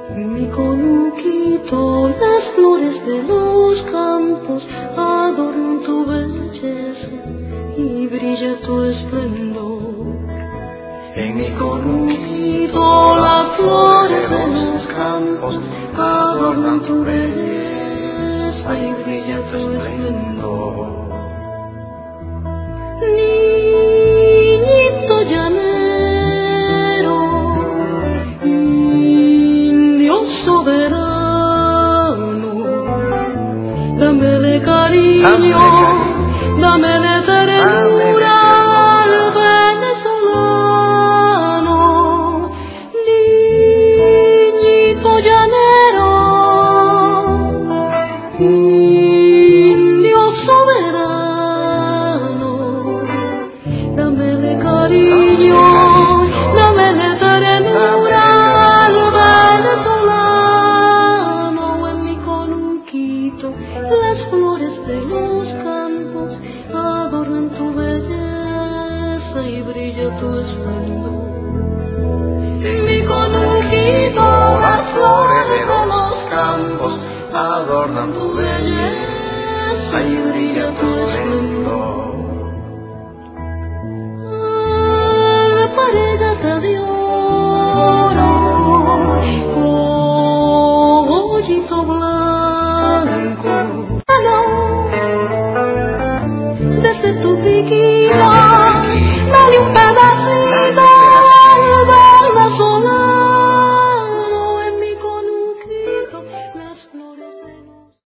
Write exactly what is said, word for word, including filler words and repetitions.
Mi conuquito, las flores de los campos adornan tu belleza y brilla tu esplendor. En mi conuquito, las flores de los campos adornan tu belleza y brilla tu esplendor. Niñito llanero, indio soberano, dámele cariño, dámele ternura al venezolano. Niñito llanero, indio soberano, dámele cariño, dámele ternura al venezolano. En mi conuquito, las flores de los campos adornan tu belleza y brilla tu esplendor. En mi conuquito, las flores de los campos adornan tu belleza y brilla tu